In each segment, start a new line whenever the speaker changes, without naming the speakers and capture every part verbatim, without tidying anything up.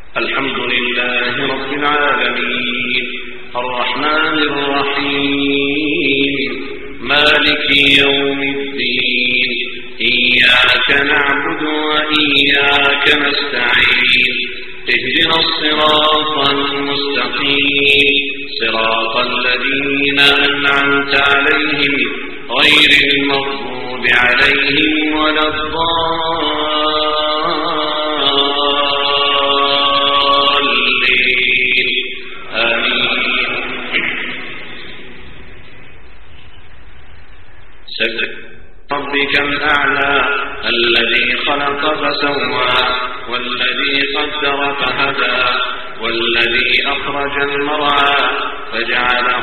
الحمد لله رب العالمين الرحمن الرحيم مالك يوم الدين إياك نعبد وإياك نستعين اهدنا الصراط المستقيم صراط الذين أنعمت عليهم غير المغضوب عليهم ولا الضالين آمين. سبح ربك الأعلى الذي خلق فسوى والذي قدر فهدى والذي أخرج المرعى فجعله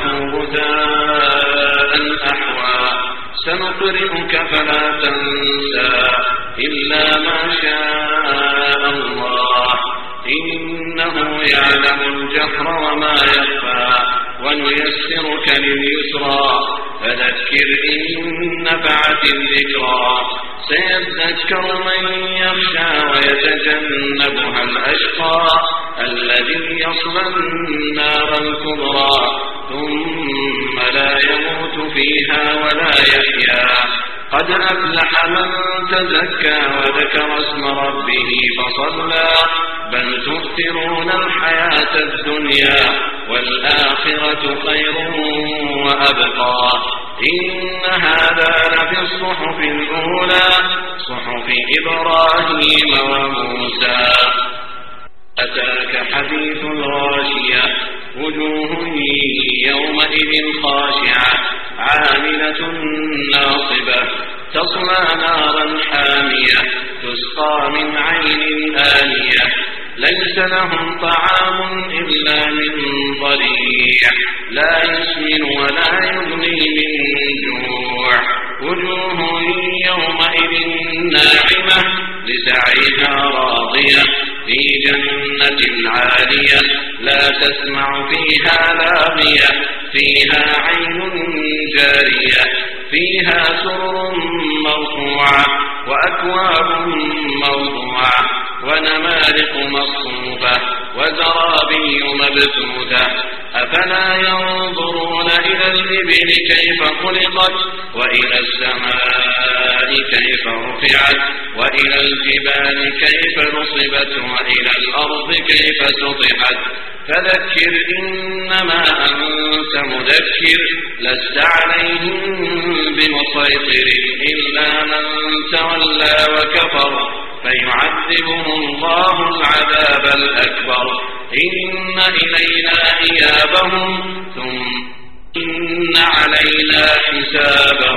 غثاء أحوى سنقرئك فلا تنسى إلا ما شاء الله إنه يعلم الجهر وما يخفى ونيسرك لليسرى فذكر إن نفعت الذكرى سيذكر من يخشى ويتجنبها الأشقى الذي يصلى النار الكبرى ثم لا يموت فيها ولا يحيا قد أفلح من تزكى وذكر اسم ربه فصلى بل تؤثرون الحياة الدنيا والآخرة خير وأبقى إن هذا لفي الصحف الأولى صحف إبراهيم وموسى. أتاك حديث الغاشية وجوه يومئذ خاشعة عاملة ناصبة تصلى نارا حامية تسقى من عين آنية ليس لهم طعام إلا من ضريع لا يسمن ولا يغني من جوع وجوه يومئذ ناعمة لسعيها راضية في جنة عالية لا تسمع فيها لاغية فيها عين جارية فيها سرر مرفوعة وأكواب موضوعة ونمارق مصفوفة وزرابي مبثوثة أفلا ينظرون إلى الإبل كيف خلقت وإلى السماء كيف رفعت وإلى الجبال كيف نصبت وإلى الأرض كيف سطحت فذكر إنما أنت مذكر لست عليهم بمسيطر إلا من تولى وكفر فيعذبه الله العذاب الأكبر إن إلينا إيابهم ثم إن علينا حسابهم.